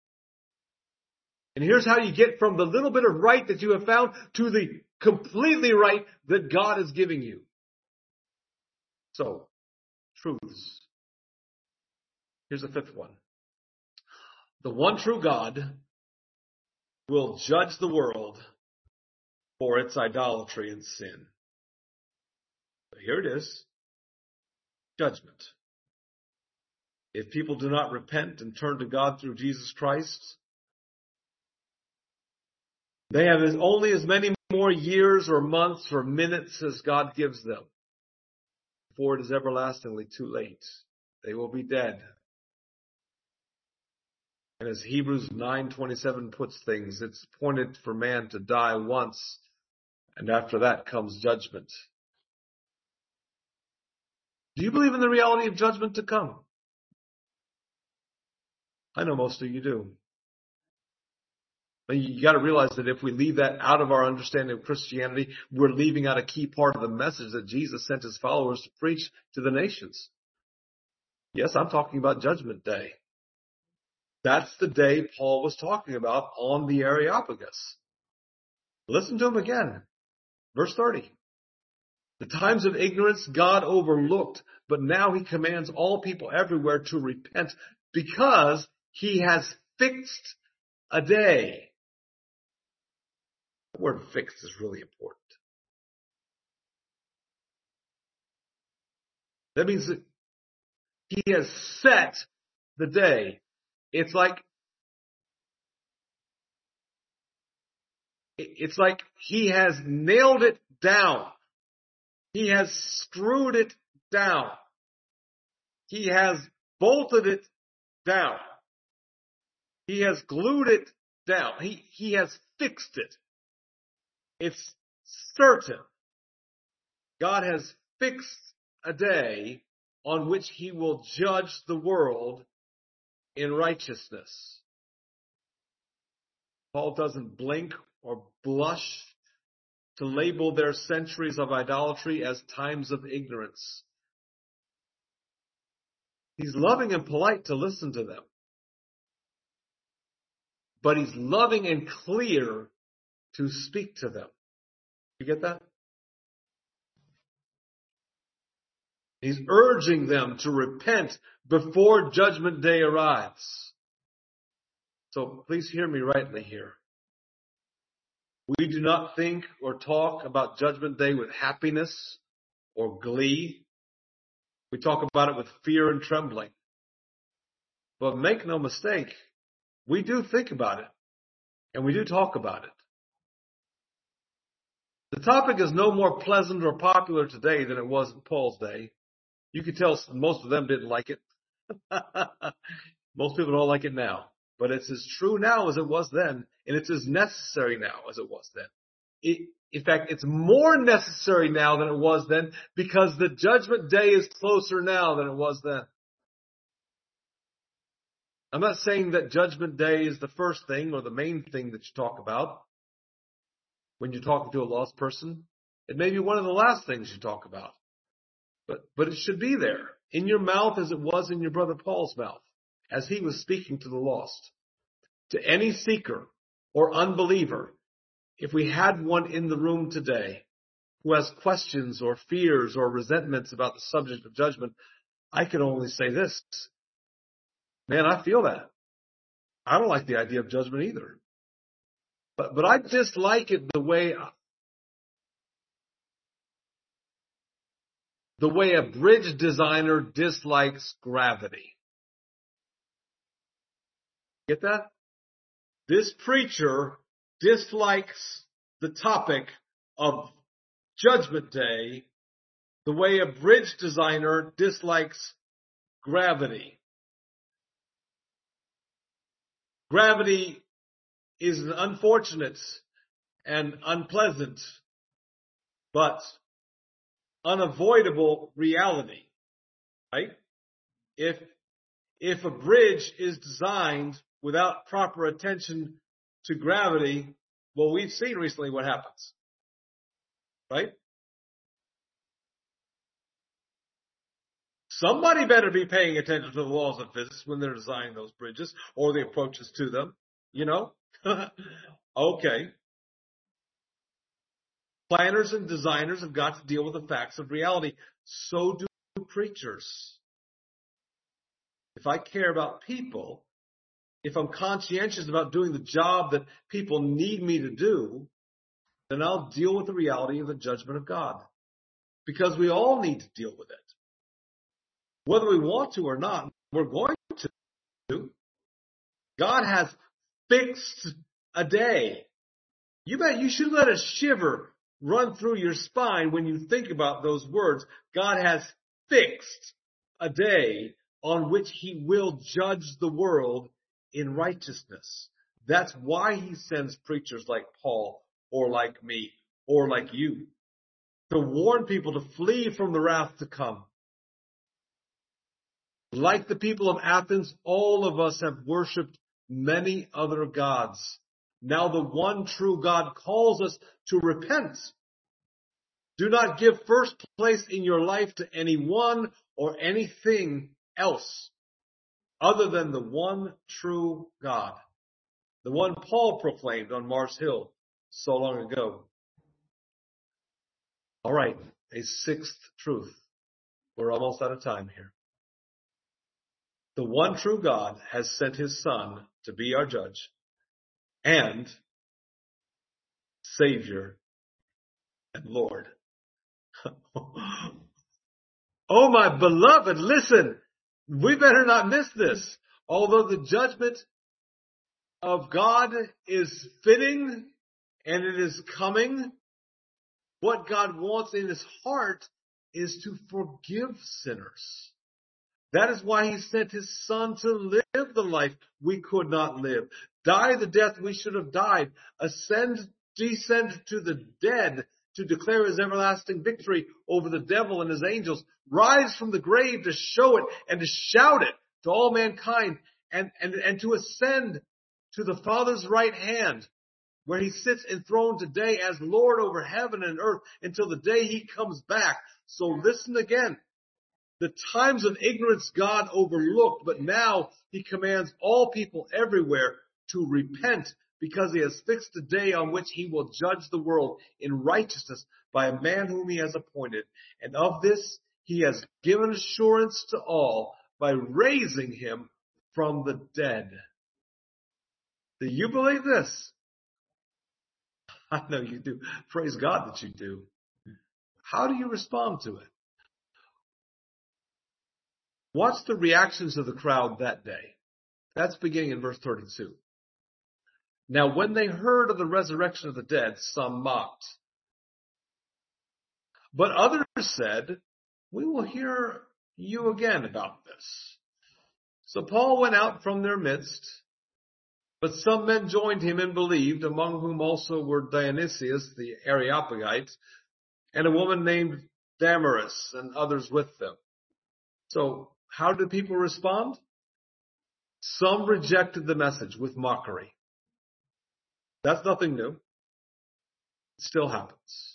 And here's how you get from the little bit of right that you have found to the completely right that God is giving you. So, truths. Here's the fifth one. The one true God will judge the world for its idolatry and sin. Here it is. Judgment. If people do not repent and turn to God through Jesus Christ, they have only as many more years or months or minutes as God gives them before it is everlastingly too late. They will be dead. And as Hebrews 9:27 puts things, it's appointed for man to die once, and after that comes judgment. Do you believe in the reality of judgment to come? I know most of you do. But you got to realize that if we leave that out of our understanding of Christianity, we're leaving out a key part of the message that Jesus sent his followers to preach to the nations. Yes, I'm talking about Judgment Day. That's the day Paul was talking about on the Areopagus. Listen to him again. Verse 30. The times of ignorance God overlooked, but now he commands all people everywhere to repent because he has fixed a day. The word fixed is really important. That means that he has set the day. It's like he has nailed it down. He has screwed it down. He has bolted it down. He has glued it down. He has fixed it. It's certain. God has fixed a day on which he will judge the world in righteousness. Paul doesn't blink or blush to label their centuries of idolatry as times of ignorance. He's loving and polite to listen to them. But he's loving and clear to speak to them. You get that? He's urging them to repent before Judgment Day arrives. So please hear me rightly here. We do not think or talk about Judgment Day with happiness or glee. We talk about it with fear and trembling. But make no mistake, we do think about it, and we do talk about it. The topic is no more pleasant or popular today than it was in Paul's day. You could tell most of them didn't like it. Most people don't like it now. But it's as true now as it was then, and it's as necessary now as it was then. In fact, it's more necessary now than it was then because the Judgment Day is closer now than it was then. I'm not saying that Judgment Day is the first thing or the main thing that you talk about when you're talking to a lost person. It may be one of the last things you talk about. But it should be there in your mouth as it was in your brother Paul's mouth as he was speaking to the lost. To any seeker or unbeliever, if we had one in the room today who has questions or fears or resentments about the subject of judgment, I can only say this. Man, I feel that. I don't like the idea of judgment either. But I dislike it the way a bridge designer dislikes gravity. Get that? This preacher dislikes the topic of Judgment Day the way a bridge designer dislikes gravity. Gravity is an unfortunate and unpleasant, but unavoidable reality, right? If a bridge is designed without proper attention to gravity, well, we've seen recently what happens, right? Somebody better be paying attention to the laws of physics when they're designing those bridges or the approaches to them, you know? Okay. Planners and designers have got to deal with the facts of reality. So do preachers. If I care about people, if I'm conscientious about doing the job that people need me to do, then I'll deal with the reality of the judgment of God. Because we all need to deal with it. Whether we want to or not, we're going to. God has fixed a day. You bet you should let a shiver run through your spine when you think about those words. God has fixed a day on which he will judge the world in righteousness. That's why he sends preachers like Paul or like me or like you to warn people to flee from the wrath to come. Like the people of Athens, all of us have worshipped many other gods. Now the one true God calls us to repent. Do not give first place in your life to anyone or anything else other than the one true God. The one Paul proclaimed on Mars Hill so long ago. All right, a sixth truth. We're almost out of time here. The one true God has sent his Son to be our judge and Savior and Lord. Oh, my beloved, listen, we better not miss this. Although the judgment of God is fitting and it is coming, what God wants in his heart is to forgive sinners. That is why he sent his Son to live the life we could not live, die the death we should have died, descend to the dead to declare his everlasting victory over the devil and his angels, rise from the grave to show it and to shout it to all mankind, and to ascend to the Father's right hand, where he sits enthroned today as Lord over heaven and earth until the day he comes back. So listen again. The times of ignorance God overlooked, but now he commands all people everywhere to repent, because he has fixed a day on which he will judge the world in righteousness by a man whom he has appointed. And of this he has given assurance to all by raising him from the dead. Do you believe this? I know you do. Praise God that you do. How do you respond to it? Watch the reactions of the crowd that day. That's beginning in verse 32. Now, when they heard of the resurrection of the dead, some mocked. But others said, we will hear you again about this. So Paul went out from their midst, but some men joined him and believed, among whom also were Dionysius the Areopagite, and a woman named Damaris, and others with them. So how did people respond? Some rejected the message with mockery. That's nothing new. It still happens.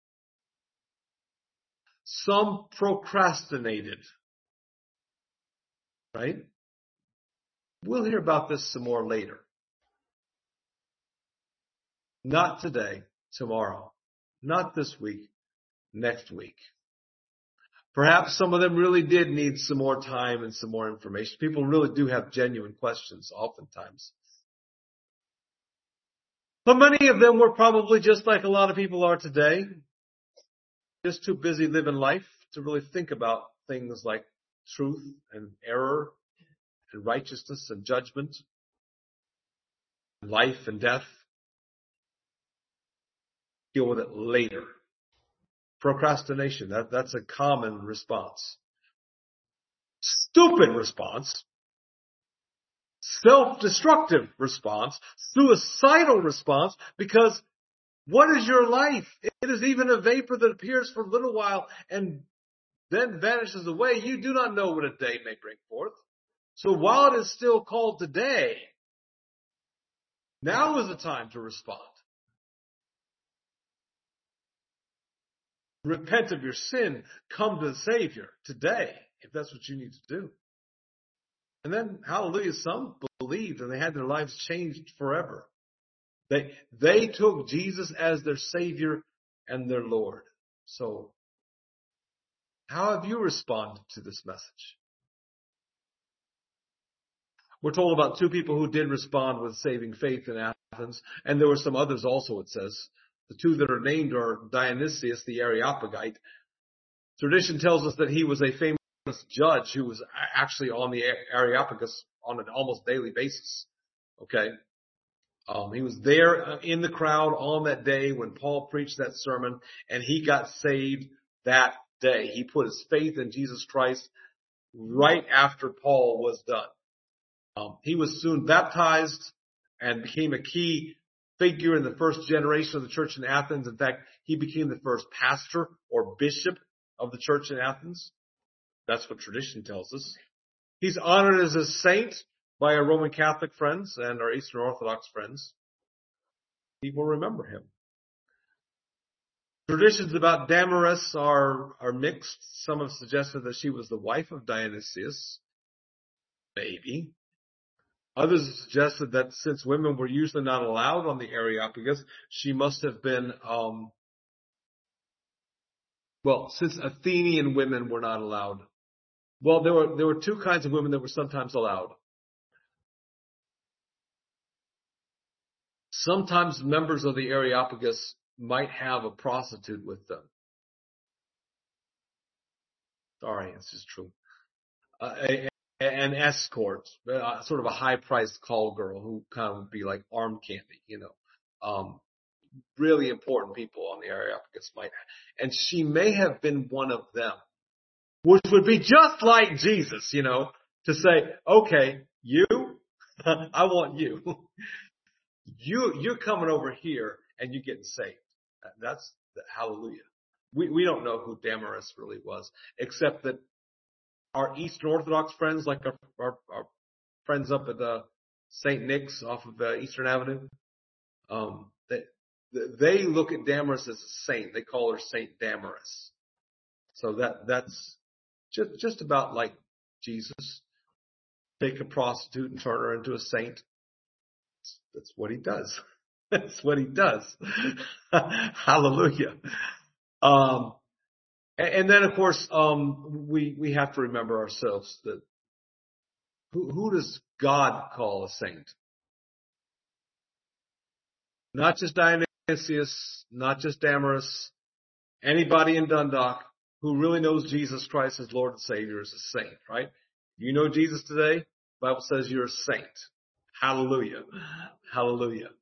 Some procrastinated. Right? We'll hear about this some more later. Not today, tomorrow. Not this week, next week. Perhaps some of them really did need some more time and some more information. People really do have genuine questions oftentimes. But many of them were probably just like a lot of people are today, just too busy living life to really think about things like truth and error and righteousness and judgment, life and death. Deal with it later. Procrastination, that's a common response. Stupid response. Self-destructive response. Suicidal response, because what is your life? It is even a vapor that appears for a little while and then vanishes away. You do not know what a day may bring forth. So while it is still called today, now is the time to respond. repent of your sin, come to the Savior today, if that's what you need to do. And then, hallelujah, some believed and they had their lives changed forever. They took Jesus as their Savior and their Lord. So, how have you responded to this message? We're told about two people who did respond with saving faith in Athens, and there were some others also, it says. The two that are named are Dionysius, the Areopagite. Tradition tells us that he was a famous judge who was actually on the Areopagus on an almost daily basis. Okay. He was there in the crowd on that day when Paul preached that sermon, and he got saved that day. He put his faith in Jesus Christ right after Paul was done. He was soon baptized and became a key figure in the first generation of the church in Athens. In fact, he became the first pastor or bishop of the church in Athens. That's what tradition tells us. He's honored as a saint by our Roman Catholic friends and our Eastern Orthodox friends. People remember him. Traditions about Damaris are mixed. Some have suggested that she was the wife of Dionysius. Maybe. Others have suggested that since women were usually not allowed on the Areopagus, she must have been, since Athenian women were not allowed. Well, there were two kinds of women that were sometimes allowed. Sometimes members of the Areopagus might have a prostitute with them. Sorry, this is true. An escort, sort of a high-priced call girl who kind of would be like arm candy, really important people on the Areopagus might have. And she may have been one of them, which would be just like Jesus, to say, okay, you, I want you. You're coming over here and you're getting saved. That's the hallelujah. We don't know who Damaris really was, except that our Eastern Orthodox friends, like our friends up at St. Nick's off of Eastern Avenue, they look at Damaris as a saint. They call her Saint Damaris. So that's just about like Jesus. Take a prostitute and turn her into a saint. That's what he does. That's what he does. Hallelujah. And then, of course, we have to remember ourselves that who does God call a saint? Not just Dionysius, not just Damaris. Anybody in Dundalk who really knows Jesus Christ as Lord and Savior is a saint, right? You know Jesus today, the Bible says you're a saint. Hallelujah. Hallelujah.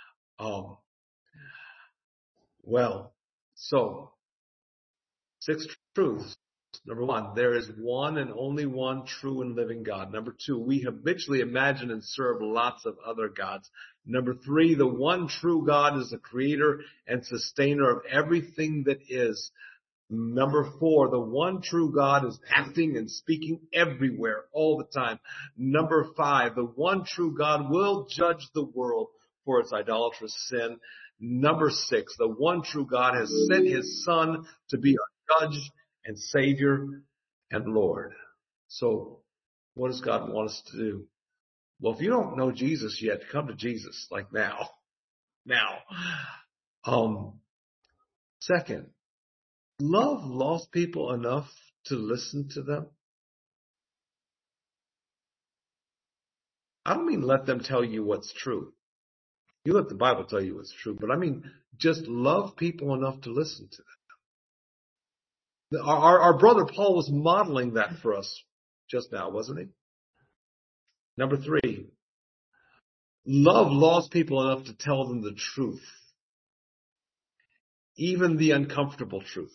So 6 truths. Number 1, there is one and only one true and living God. Number 2, we habitually imagine and serve lots of other gods. Number 3, the one true God is the creator and sustainer of everything that is. Number 4, the one true God is acting and speaking everywhere all the time. Number 5, the one true God will judge the world for its idolatrous sin. Number 6, the one true God has sent his Son to be our judge and Savior and Lord. So what does God want us to do? Well, if you don't know Jesus yet, come to Jesus like now. Second, love lost people enough to listen to them. I don't mean let them tell you what's true. You let the Bible tell you what's true, but I mean just love people enough to listen to them. Our brother Paul was modeling that for us just now, wasn't he? Number 3, love lost people enough to tell them the truth, even the uncomfortable truth.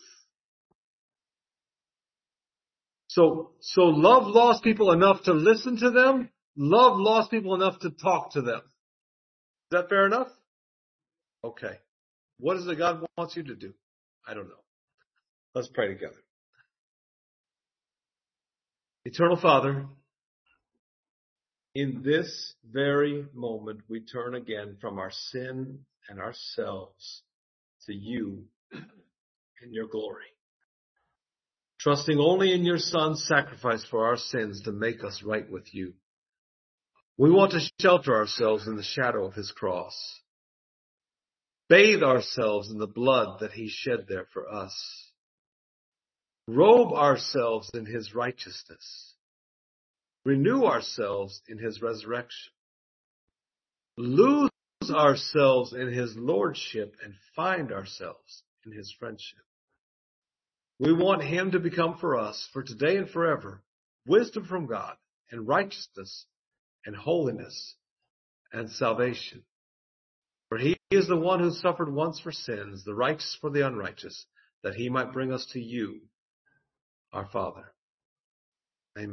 So love lost people enough to listen to them. Love lost people enough to talk to them. Is that fair enough? Okay. What is it God wants you to do? I don't know. Let's pray together. Eternal Father, in this very moment, we turn again from our sin and ourselves to you in your glory. Trusting only in your Son's sacrifice for our sins to make us right with you. We want to shelter ourselves in the shadow of his cross. Bathe ourselves in the blood that he shed there for us. Robe ourselves in his righteousness. Renew ourselves in his resurrection. Lose ourselves in his lordship and find ourselves in his friendship. We want him to become for us, for today and forever, wisdom from God and righteousness and holiness and salvation. For he is the one who suffered once for sins, the righteous for the unrighteous, that he might bring us to you, our Father.